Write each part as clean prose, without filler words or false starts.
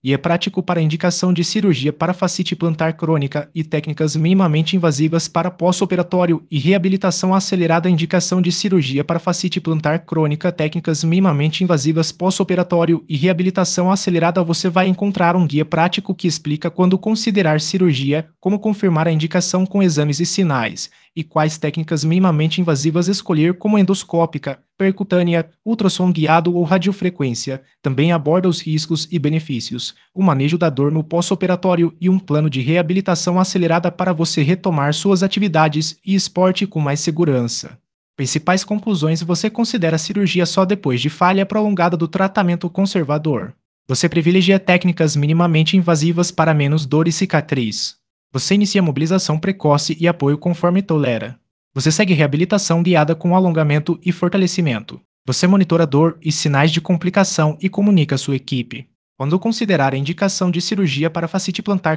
e é prático para indicação de cirurgia para fascite plantar crônica e técnicas minimamente invasivas para pós-operatório e reabilitação acelerada. Indicação de cirurgia para fascite plantar crônica, técnicas minimamente invasivas pós-operatório e reabilitação acelerada. Você vai encontrar um guia prático que explica quando considerar cirurgia, como confirmar a indicação com exames e sinais, e quais técnicas minimamente invasivas escolher, como endoscópica, percutânea, ultrassom guiado ou radiofrequência. Também aborda os riscos e benefícios, o manejo da dor no pós-operatório e um plano de reabilitação acelerada para você retomar suas atividades e esporte com mais segurança. Principais conclusões: você considera a cirurgia só depois de falha prolongada do tratamento conservador. Você privilegia técnicas minimamente invasivas para menos dor e cicatriz. Você inicia mobilização precoce e apoio conforme tolera. Você segue reabilitação guiada com alongamento e fortalecimento. Você monitora dor e sinais de complicação e comunica à sua equipe. Quando considerar a indicação de cirurgia para fascite plantar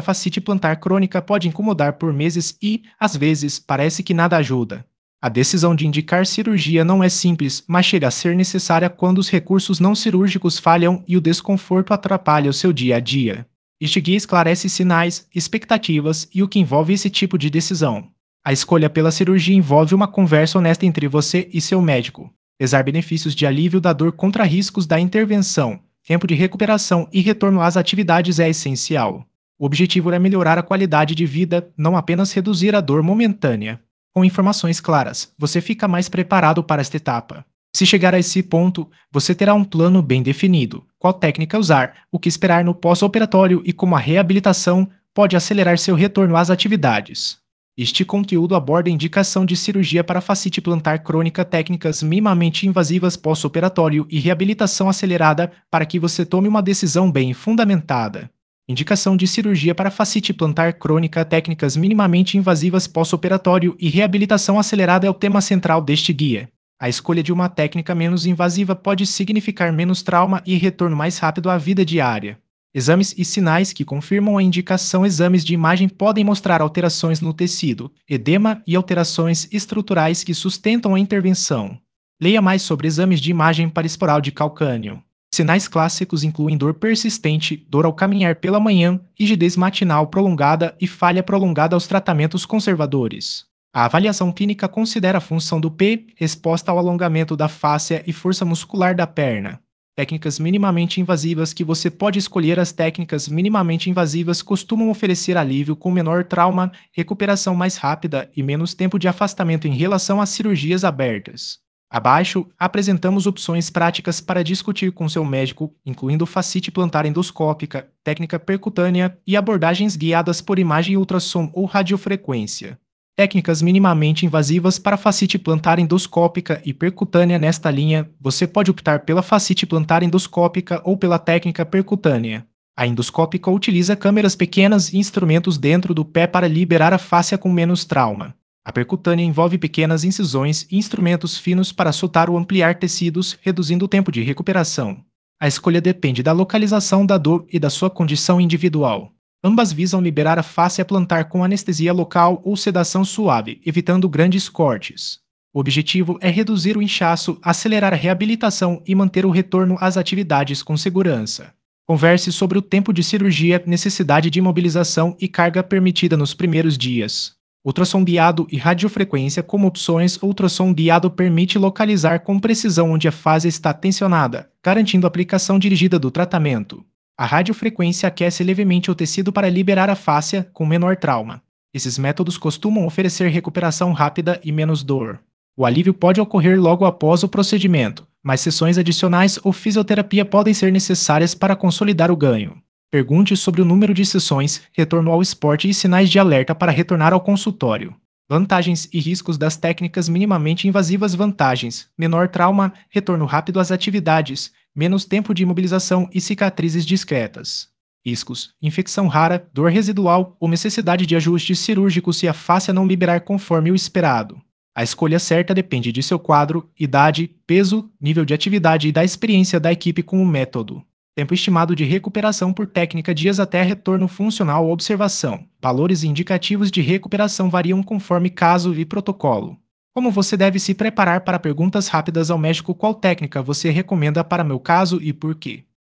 crônica pode incomodar por meses e, às vezes, parece que nada ajuda. A decisão de indicar cirurgia não é simples, mas chega a ser necessária quando os recursos não cirúrgicos falham e o desconforto atrapalha o seu dia a dia. Este guia esclarece sinais, expectativas e o que envolve esse tipo de decisão. A escolha pela cirurgia envolve uma conversa honesta entre você e seu médico. Pesar benefícios de alívio da dor contra riscos da intervenção, tempo de recuperação e retorno às atividades é essencial. O objetivo é melhorar a qualidade de vida, não apenas reduzir a dor momentânea. Com informações claras, você fica mais preparado para esta etapa. Se chegar a esse ponto, você terá um plano bem definido, qual técnica usar, o que esperar no pós-operatório e como a reabilitação pode acelerar seu retorno às atividades. Este conteúdo aborda a indicação de cirurgia para fascite plantar crônica, técnicas minimamente invasivas pós-operatório e reabilitação acelerada para que você tome uma decisão bem fundamentada. Indicação de cirurgia para fascite plantar crônica, técnicas minimamente invasivas pós-operatório e reabilitação acelerada é o tema central deste guia. A escolha de uma técnica menos invasiva pode significar menos trauma e retorno mais rápido à vida diária. Exames e sinais que confirmam a indicação: exames de imagem podem mostrar alterações no tecido, edema e alterações estruturais que sustentam a intervenção. Leia mais sobre exames de imagem para esporal de calcânio. Sinais clássicos incluem dor persistente, dor ao caminhar pela manhã, rigidez matinal prolongada e falha prolongada aos tratamentos conservadores. A avaliação clínica considera a função do pé, resposta ao alongamento da fáscia e força muscular da perna. Técnicas minimamente invasivas que você pode escolher. As técnicas minimamente invasivas costumam oferecer alívio com menor trauma, recuperação mais rápida e menos tempo de afastamento em relação às cirurgias abertas. Abaixo, apresentamos opções práticas para discutir com seu médico, incluindo fascite plantar endoscópica, técnica percutânea e abordagens guiadas por imagem ultrassom ou radiofrequência. Técnicas minimamente invasivas para fascite plantar endoscópica e percutânea. Nesta linha, você pode optar pela fascite plantar endoscópica ou pela técnica percutânea. A endoscópica utiliza câmeras pequenas e instrumentos dentro do pé para liberar a fáscia com menos trauma. A percutânea envolve pequenas incisões e instrumentos finos para soltar ou ampliar tecidos, reduzindo o tempo de recuperação. A escolha depende da localização da dor e da sua condição individual. Ambas visam liberar a fáscia plantar com anestesia local ou sedação suave, evitando grandes cortes. O objetivo é reduzir o inchaço, acelerar a reabilitação e manter o retorno às atividades com segurança. Converse sobre o tempo de cirurgia, necessidade de imobilização e carga permitida nos primeiros dias. Ultrassom guiado e radiofrequência como opções. Ultrassom guiado permite localizar com precisão onde a fáscia está tensionada, garantindo a aplicação dirigida do tratamento. A radiofrequência aquece levemente o tecido para liberar a fáscia com menor trauma. Esses métodos costumam oferecer recuperação rápida e menos dor. O alívio pode ocorrer logo após o procedimento, mas sessões adicionais ou fisioterapia podem ser necessárias para consolidar o ganho. Pergunte sobre o número de sessões, retorno ao esporte e sinais de alerta para retornar ao consultório. Vantagens e riscos das técnicas minimamente invasivas. Vantagens: menor trauma, retorno rápido às atividades, menos tempo de imobilização e cicatrizes discretas. Riscos: infecção rara, dor residual ou necessidade de ajustes cirúrgicos se a fáscia não liberar conforme o esperado. A escolha certa depende de seu quadro, idade, peso, nível de atividade e da experiência da equipe com o método. Tempo estimado de recuperação por técnica: dias até retorno funcional ou observação. Valores indicativos de recuperação variam conforme caso e protocolo. Como você deve se preparar para perguntas rápidas ao médico: qual técnica você recomenda para meu caso e por quê?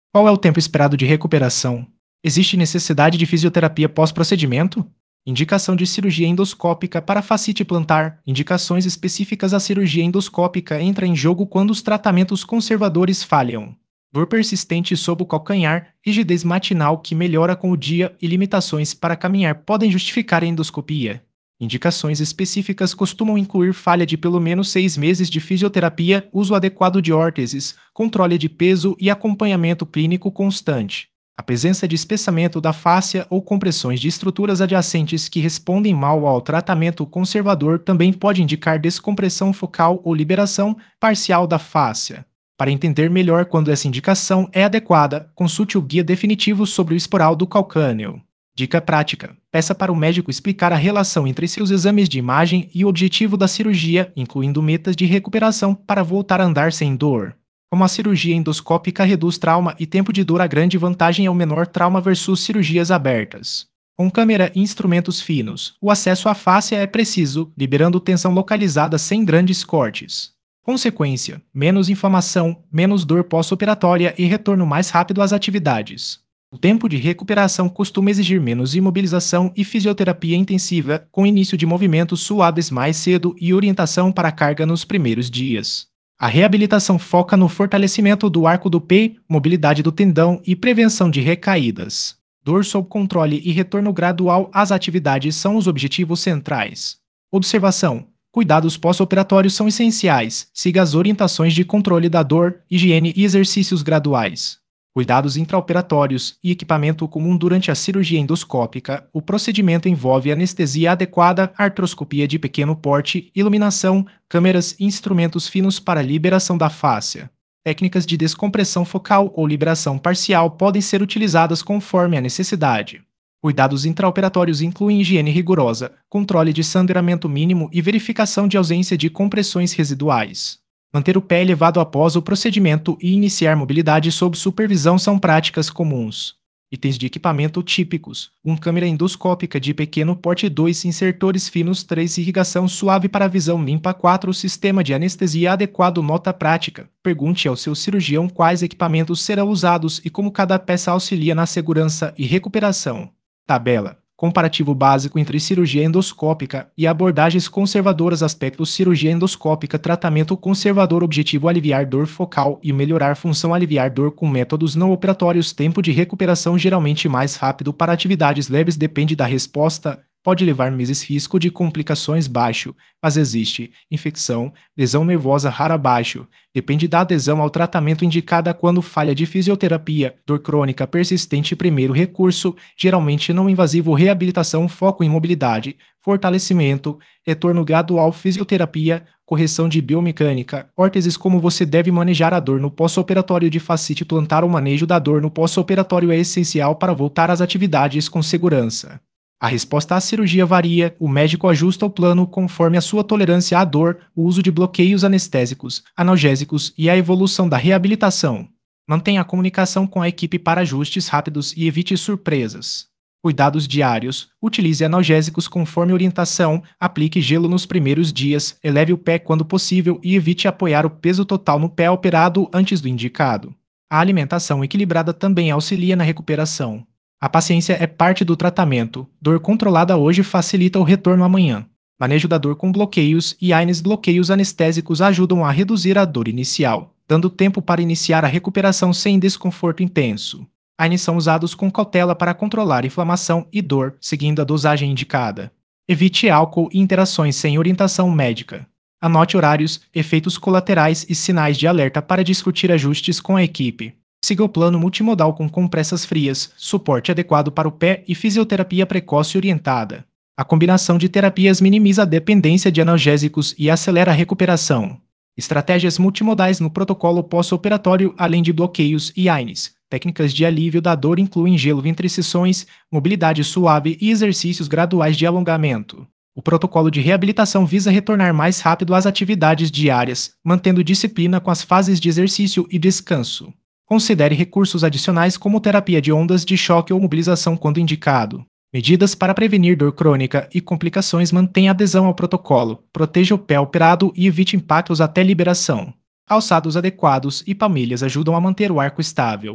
Qual é o tempo esperado de recuperação? Existe necessidade de fisioterapia pós-procedimento? Indicação de cirurgia endoscópica para fascite plantar. Indicações específicas à cirurgia endoscópica entra em jogo quando os tratamentos conservadores falham. Dor persistente sob o calcanhar, rigidez matinal que melhora com o dia e limitações para caminhar podem justificar a endoscopia. Indicações específicas costumam incluir falha de pelo menos 6 meses de fisioterapia, uso adequado de órteses, controle de peso e acompanhamento clínico constante. A presença de espessamento da fáscia ou compressões de estruturas adjacentes que respondem mal ao tratamento conservador também pode indicar descompressão focal ou liberação parcial da fáscia. Para entender melhor quando essa indicação é adequada, consulte o guia definitivo sobre o esporal do calcâneo. Dica prática: peça para o médico explicar a relação entre seus exames de imagem e o objetivo da cirurgia, incluindo metas de recuperação para voltar a andar sem dor. Como a cirurgia endoscópica reduz trauma e tempo de dor, a grande vantagem é o menor trauma versus cirurgias abertas. Com câmera e instrumentos finos, o acesso à fáscia é preciso, liberando tensão localizada sem grandes cortes. Consequência: menos inflamação, menos dor pós-operatória e retorno mais rápido às atividades. O tempo de recuperação costuma exigir menos imobilização e fisioterapia intensiva, com início de movimentos suaves mais cedo e orientação para a carga nos primeiros dias. A reabilitação foca no fortalecimento do arco do pé, mobilidade do tendão e prevenção de recaídas. Dor sob controle e retorno gradual às atividades são os objetivos centrais. Observação: cuidados pós-operatórios são essenciais. Siga as orientações de controle da dor, higiene e exercícios graduais. Cuidados intraoperatórios e equipamento comum durante a cirurgia endoscópica. O procedimento envolve anestesia adequada, artroscopia de pequeno porte, iluminação, câmeras e instrumentos finos para liberação da fáscia. Técnicas de descompressão focal ou liberação parcial podem ser utilizadas conforme a necessidade. Cuidados intraoperatórios incluem higiene rigorosa, controle de sangramento mínimo e verificação de ausência de compressões residuais. Manter o pé elevado após o procedimento e iniciar mobilidade sob supervisão são práticas comuns. Itens de equipamento típicos: câmera endoscópica de pequeno porte, 2 insertores finos, 3 irrigação suave para visão limpa, 4 sistema de anestesia adequado. Nota prática: pergunte ao seu cirurgião quais equipamentos serão usados e como cada peça auxilia na segurança e recuperação. Tabela: comparativo básico entre cirurgia endoscópica e abordagens conservadoras. Aspectos: cirurgia endoscópica, tratamento conservador, objetivo aliviar dor focal e melhorar função, aliviar dor com métodos não operatórios, tempo de recuperação geralmente mais rápido para atividades leves, depende da resposta, pode levar meses, risco de complicações baixo, mas existe, infecção, lesão nervosa rara baixo, depende da adesão ao tratamento indicada quando falha de fisioterapia, dor crônica persistente, primeiro recurso, geralmente não invasivo, reabilitação, foco em mobilidade, fortalecimento, retorno gradual, fisioterapia, correção de biomecânica, órteses. Como você deve manejar a dor no pós-operatório de fascite plantar? O manejo da dor no pós-operatório é essencial para voltar às atividades com segurança. A resposta à cirurgia varia, o médico ajusta o plano conforme a sua tolerância à dor, o uso de bloqueios anestésicos, analgésicos e a evolução da reabilitação. Mantenha a comunicação com a equipe para ajustes rápidos e evite surpresas. Cuidados diários: utilize analgésicos conforme orientação, aplique gelo nos primeiros dias, eleve o pé quando possível e evite apoiar o peso total no pé operado antes do indicado. A alimentação equilibrada também auxilia na recuperação. A paciência é parte do tratamento. Dor controlada hoje facilita o retorno amanhã. Manejo da dor com bloqueios e AINES. Bloqueios anestésicos ajudam a reduzir a dor inicial, dando tempo para iniciar a recuperação sem desconforto intenso. AINES são usados com cautela para controlar inflamação e dor, seguindo a dosagem indicada. Evite álcool e interações sem orientação médica. Anote horários, efeitos colaterais e sinais de alerta para discutir ajustes com a equipe. Siga o plano multimodal com compressas frias, suporte adequado para o pé e fisioterapia precoce orientada. A combinação de terapias minimiza a dependência de analgésicos e acelera a recuperação. Estratégias multimodais no protocolo pós-operatório, além de bloqueios e AINES. Técnicas de alívio da dor incluem gelo entre sessões, mobilidade suave e exercícios graduais de alongamento. O protocolo de reabilitação visa retornar mais rápido às atividades diárias, mantendo disciplina com as fases de exercício e descanso. Considere recursos adicionais como terapia de ondas de choque ou mobilização quando indicado. Medidas para prevenir dor crônica e complicações: mantenha adesão ao protocolo, proteja o pé operado e evite impactos até liberação. Calçados adequados e palmilhas ajudam a manter o arco estável.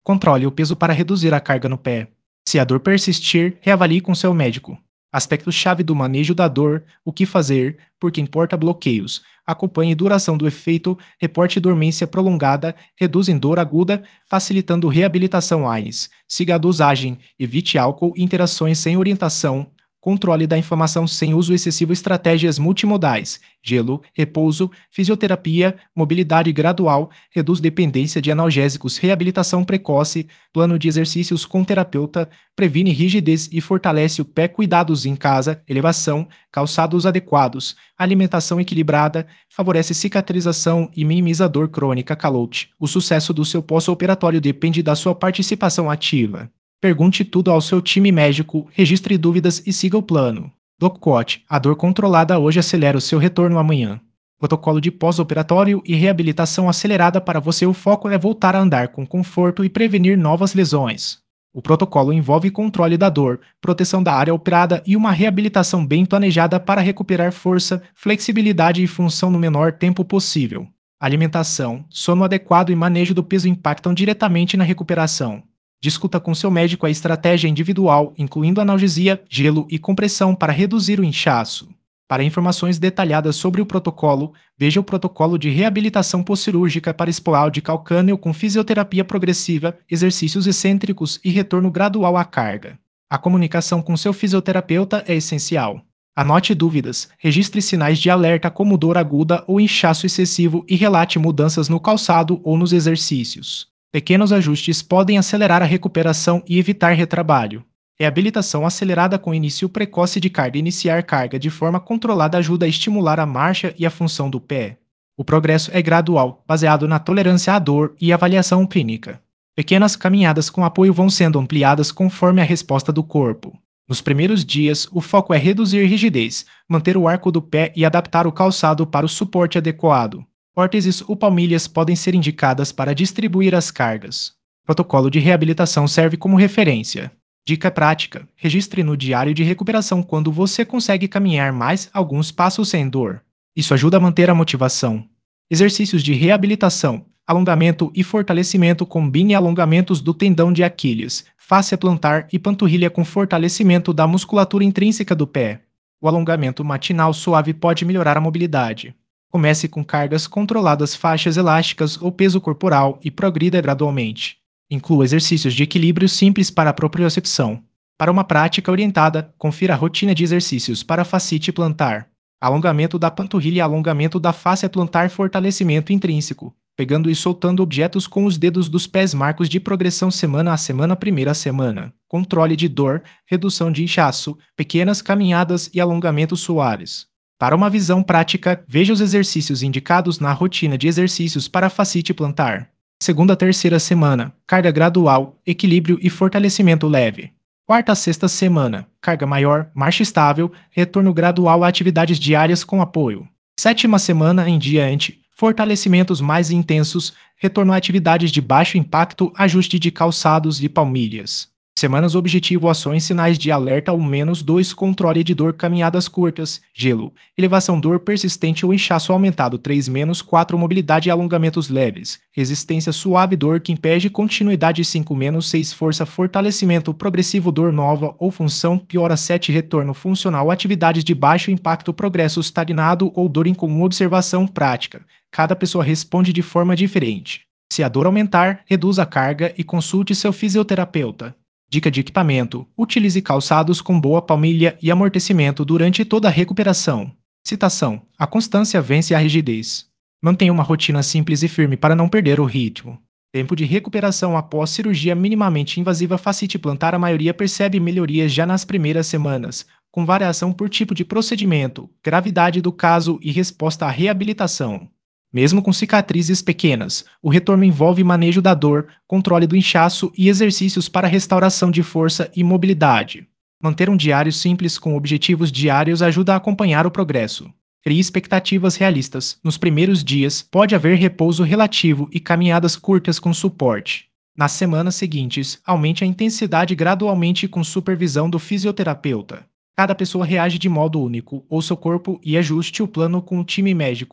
Controle o peso para reduzir a carga no pé. Se a dor persistir, reavalie com seu médico. Aspecto-chave do manejo da dor: o que fazer, porque importa bloqueios. Acompanhe duração do efeito, reporte dormência prolongada, reduzem dor aguda, facilitando reabilitação AINES. Siga a dosagem, evite álcool, interações sem orientação. Controle da inflamação sem uso excessivo, estratégias multimodais, gelo, repouso, fisioterapia, mobilidade gradual, reduz dependência de analgésicos, reabilitação precoce, plano de exercícios com terapeuta, previne rigidez e fortalece o pé, cuidados em casa, elevação, calçados adequados, alimentação equilibrada, favorece cicatrização e minimiza a dor crônica. Calote. O sucesso do seu pós-operatório depende da sua participação ativa. Pergunte tudo ao seu time médico, registre dúvidas e siga o plano. DocCoach. A dor controlada hoje acelera o seu retorno amanhã. Protocolo de pós-operatório e reabilitação acelerada para você. O foco é voltar a andar com conforto e prevenir novas lesões. O protocolo envolve controle da dor, proteção da área operada e uma reabilitação bem planejada para recuperar força, flexibilidade e função no menor tempo possível. Alimentação, sono adequado e manejo do peso impactam diretamente na recuperação. Discuta com seu médico a estratégia individual, incluindo analgesia, gelo e compressão para reduzir o inchaço. Para informações detalhadas sobre o protocolo, veja o protocolo de reabilitação pós-cirúrgica para espolade calcâneo com fisioterapia progressiva, exercícios excêntricos e retorno gradual à carga. A comunicação com seu fisioterapeuta é essencial. Anote dúvidas, registre sinais de alerta como dor aguda ou inchaço excessivo e relate mudanças no calçado ou nos exercícios. Pequenos ajustes podem acelerar a recuperação e evitar retrabalho. Reabilitação acelerada com início precoce de carga. Iniciar carga de forma controlada ajuda a estimular a marcha e a função do pé. O progresso é gradual, baseado na tolerância à dor e avaliação clínica. Pequenas caminhadas com apoio vão sendo ampliadas conforme a resposta do corpo. Nos primeiros dias, o foco é reduzir rigidez, manter o arco do pé e adaptar o calçado para o suporte adequado. Órteses ou palmilhas podem ser indicadas para distribuir as cargas. Protocolo de reabilitação serve como referência. Dica prática: registre no diário de recuperação quando você consegue caminhar mais alguns passos sem dor. Isso ajuda a manter a motivação. Exercícios de reabilitação: alongamento e fortalecimento. Combine alongamentos do tendão de Aquiles, fáscia plantar e panturrilha com fortalecimento da musculatura intrínseca do pé. O alongamento matinal suave pode melhorar a mobilidade. Comece com cargas controladas, faixas elásticas ou peso corporal e progrida gradualmente. Inclua exercícios de equilíbrio simples para a propriocepção. Para uma prática orientada, confira a rotina de exercícios para fascite plantar, alongamento da panturrilha e alongamento da fáscia plantar, fortalecimento intrínseco, pegando e soltando objetos com os dedos dos pés, marcos de progressão semana a semana. Primeira semana, controle de dor, redução de inchaço, pequenas caminhadas e alongamentos suaves. Para uma visão prática, veja os exercícios indicados na rotina de exercícios para fascite plantar. Segunda a terceira semana, carga gradual, equilíbrio e fortalecimento leve. Quarta a sexta semana, carga maior, marcha estável, retorno gradual a atividades diárias com apoio. Sétima semana em diante, fortalecimentos mais intensos, retorno a atividades de baixo impacto, ajuste de calçados e palmilhas. Semanas objetivo: ações, sinais de alerta ao -2, controle de dor, caminhadas curtas, gelo, elevação, dor persistente ou inchaço aumentado 3-4, mobilidade e alongamentos leves, resistência suave, dor que impede continuidade 5-6, força, fortalecimento progressivo, dor nova ou função piora 7, retorno funcional, atividades de baixo impacto, progresso estagnado ou dor incomum. Observação prática: cada pessoa responde de forma diferente. Se a dor aumentar, reduza a carga e consulte seu fisioterapeuta. Dica de equipamento: utilize calçados com boa palmilha e amortecimento durante toda a recuperação. Citação: a constância vence a rigidez. Mantenha uma rotina simples e firme para não perder o ritmo. Tempo de recuperação após cirurgia minimamente invasiva. Fascite plantar: a maioria percebe melhorias já nas primeiras semanas, com variação por tipo de procedimento, gravidade do caso e resposta à reabilitação. Mesmo com cicatrizes pequenas, o retorno envolve manejo da dor, controle do inchaço e exercícios para restauração de força e mobilidade. Manter um diário simples com objetivos diários ajuda a acompanhar o progresso. Crie expectativas realistas. Nos primeiros dias, pode haver repouso relativo e caminhadas curtas com suporte. Nas semanas seguintes, aumente a intensidade gradualmente com supervisão do fisioterapeuta. Cada pessoa reage de modo único, ouça o corpo e ajuste o plano com o time médico.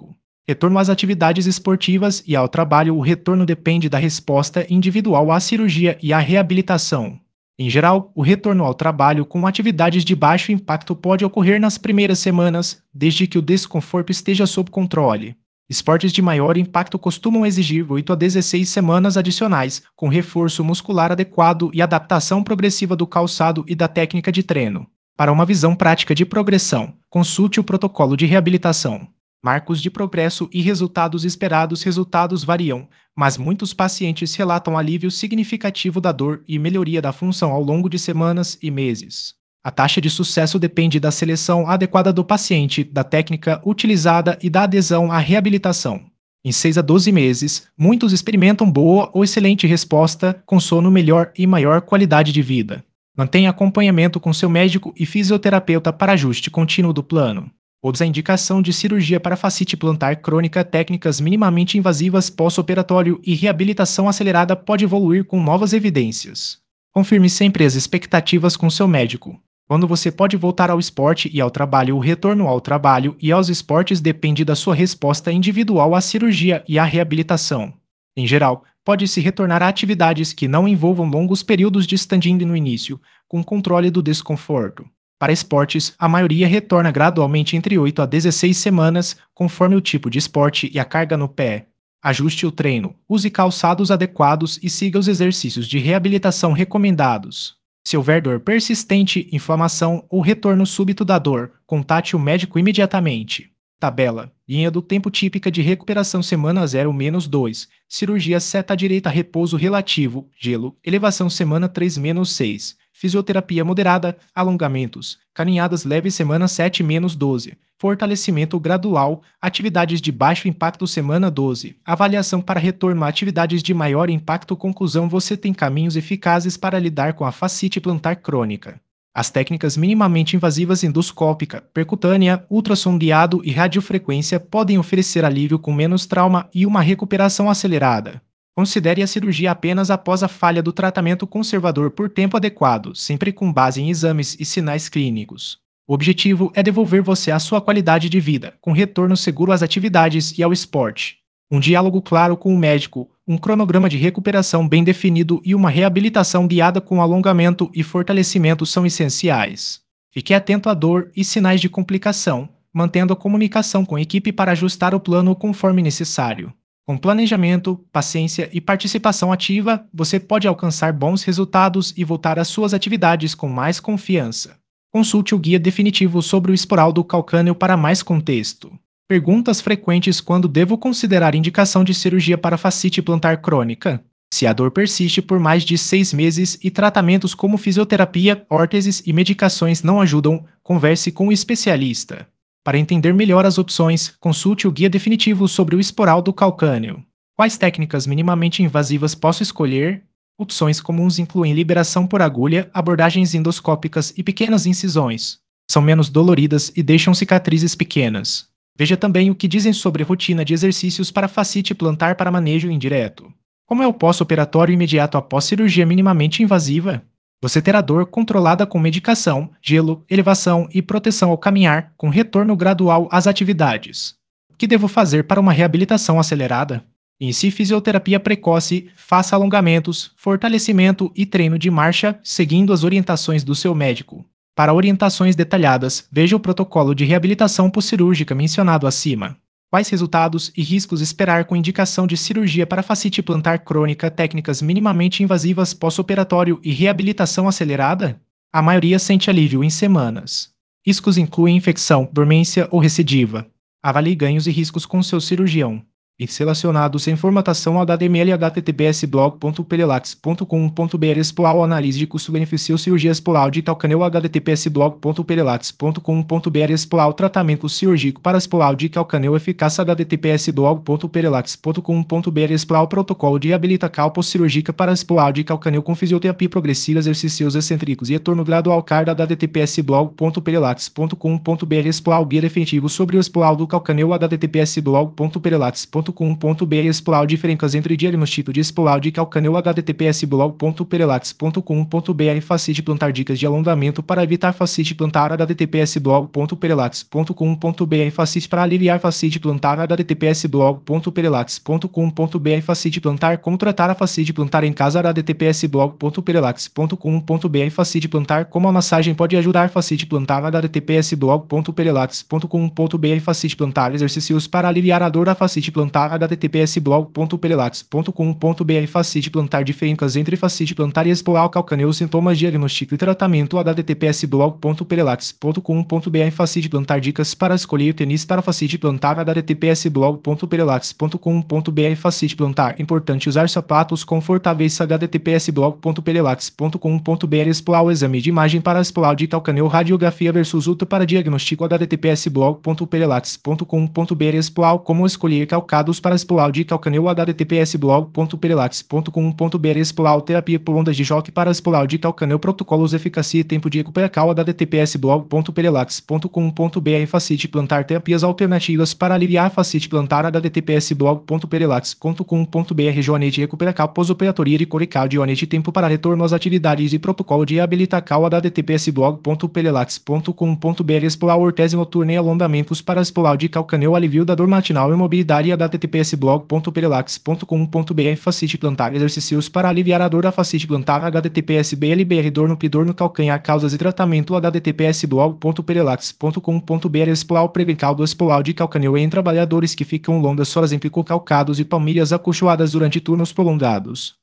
Retorno às atividades esportivas e ao trabalho. O retorno depende da resposta individual à cirurgia e à reabilitação. Em geral, o retorno ao trabalho com atividades de baixo impacto pode ocorrer nas primeiras semanas, desde que o desconforto esteja sob controle. Esportes de maior impacto costumam exigir 8 a 16 semanas adicionais, com reforço muscular adequado e adaptação progressiva do calçado e da técnica de treino. Para uma visão prática de progressão, consulte o protocolo de reabilitação. Marcos de progresso e resultados esperados. Resultados variam, mas muitos pacientes relatam alívio significativo da dor e melhoria da função ao longo de semanas e meses. A taxa de sucesso depende da seleção adequada do paciente, da técnica utilizada e da adesão à reabilitação. Em 6 a 12 meses, muitos experimentam boa ou excelente resposta, com sono melhor e maior qualidade de vida. Mantenha acompanhamento com seu médico e fisioterapeuta para ajuste contínuo do plano. Ouça a indicação de cirurgia para fascite plantar crônica. Técnicas minimamente invasivas pós-operatório e reabilitação acelerada pode evoluir com novas evidências. Confirme sempre as expectativas com seu médico. Quando você pode voltar ao esporte e ao trabalho? O retorno ao trabalho e aos esportes depende da sua resposta individual à cirurgia e à reabilitação. Em geral, pode-se retornar a atividades que não envolvam longos períodos de stand-in no início, com controle do desconforto. Para esportes, a maioria retorna gradualmente entre 8 a 16 semanas, conforme o tipo de esporte e a carga no pé. Ajuste o treino, use calçados adequados e siga os exercícios de reabilitação recomendados. Se houver dor persistente, inflamação ou retorno súbito da dor, contate o médico imediatamente. Tabela: linha do tempo típica de recuperação semana 0-2, cirurgia seta direita, repouso relativo, gelo, elevação semana 3-6, fisioterapia moderada, alongamentos, caminhadas leves semana 7-12, fortalecimento gradual, atividades de baixo impacto semana 12, avaliação para retorno a atividades de maior impacto. Conclusão: você tem caminhos eficazes para lidar com a fascite plantar crônica. As técnicas minimamente invasivas endoscópica, percutânea, ultrassom guiado e radiofrequência podem oferecer alívio com menos trauma e uma recuperação acelerada. Considere a cirurgia apenas após a falha do tratamento conservador por tempo adequado, sempre com base em exames e sinais clínicos. O objetivo é devolver você à sua qualidade de vida, com retorno seguro às atividades e ao esporte. Um diálogo claro com o médico, um cronograma de recuperação bem definido e uma reabilitação guiada com alongamento e fortalecimento são essenciais. Fique atento à dor e sinais de complicação, mantendo a comunicação com a equipe para ajustar o plano conforme necessário. Com planejamento, paciência e participação ativa, você pode alcançar bons resultados e voltar às suas atividades com mais confiança. Consulte o guia definitivo sobre o esporal do calcâneo para mais contexto. Perguntas frequentes: quando devo considerar indicação de cirurgia para fascite plantar crônica? Se a dor persiste por mais de 6 meses e tratamentos como fisioterapia, órteses e medicações não ajudam, converse com um especialista. Para entender melhor as opções, consulte o guia definitivo sobre o esporal do calcâneo. Quais técnicas minimamente invasivas posso escolher? Opções comuns incluem liberação por agulha, abordagens endoscópicas e pequenas incisões. São menos doloridas e deixam cicatrizes pequenas. Veja também o que dizem sobre rotina de exercícios para fascite plantar para manejo indireto. Como é o pós-operatório imediato após cirurgia minimamente invasiva? Você terá dor controlada com medicação, gelo, elevação e proteção ao caminhar, com retorno gradual às atividades. O que devo fazer para uma reabilitação acelerada? Inicie fisioterapia precoce, faça alongamentos, fortalecimento e treino de marcha, seguindo as orientações do seu médico. Para orientações detalhadas, veja o protocolo de reabilitação pós-cirúrgica mencionado acima. Quais resultados e riscos esperar com indicação de cirurgia para fascite plantar crônica? Técnicas minimamente invasivas pós-operatório e reabilitação acelerada? A maioria sente alívio em semanas. Riscos incluem infecção, dormência ou recidiva. Avalie ganhos e riscos com seu cirurgião. Links relacionados em formatação HTML https://blog.perelax.com.br Explorar análise de custo-benefício cirurgia explorar de calcâneo https://blog.perelax.com.br Explorar tratamento cirúrgico para explorar de calcâneo eficácia https://blog.perelax.com.br Explorar protocolo de reabilitação pós-cirúrgica para explorar de calcâneo com fisioterapia progressiva exercícios excêntricos e retorno gradual carga https://blog.perelax.com.br Explorar o guia definitivo sobre o explorar do calcâneo https://blog.perelax.com.br https://blog.com.br Explorar diferenças entre diagnóstico de explorar de calcâneo https://blog.perelax.com.br Facite plantar dicas de alongamento para evitar facite plantar https://blog.perelax.com.br Facite para aliviar facite plantar https://blog.perelax.com.br Facite plantar como tratar a facite plantar em casa https://blog.perelax.com.br Facite plantar como a massagem pode ajudar facite plantar https://blog.perelax.com.br Facite plantar exercícios para aliviar a dor da facite plantar https://blog.perelax.com.br Facite plantar diferenças entre facite plantar e explorar calcâneo sintomas diagnóstico e tratamento https://blog.perelax.com.br Facite plantar dicas para escolher tênis para facite plantar https://blog.perelax.com.br Facite plantar importante usar sapatos confortáveis https://blog.perelax.com.br Explorar o exame de imagem para explorar de calcâneo radiografia versus ultra para diagnóstico https://blog.perelax.com.br Explorar como escolher calcados para explorar de calcâneo https://blog.perelax.com.br Explorar terapia por ondas de choque para explorar de calcâneo protocolos eficácia e tempo de recuperação https://blog.perelax.com.br Facite plantar terapias alternativas para aliviar facite plantar https://blog.perelax.com.br Joanete recuperação pós-operatoria de corical Joanete tempo para retorno às atividades e protocolo de reabilitação https://blog.perelax.com.br Explorar ortese noturna e alongamentos para explorar de calcâneo alívio da dor matinal e mobilidade https://blog.perelax.com.br Facite plantar exercícios para aliviar a dor da facite plantar https://blbr dor no calcanhar causas e tratamento https://blog.perelax.com.br Explorar prevencal do explorar de calcâneo em trabalhadores que ficam longas horas em pico calcados e palmilhas acolchoadas durante turnos prolongados.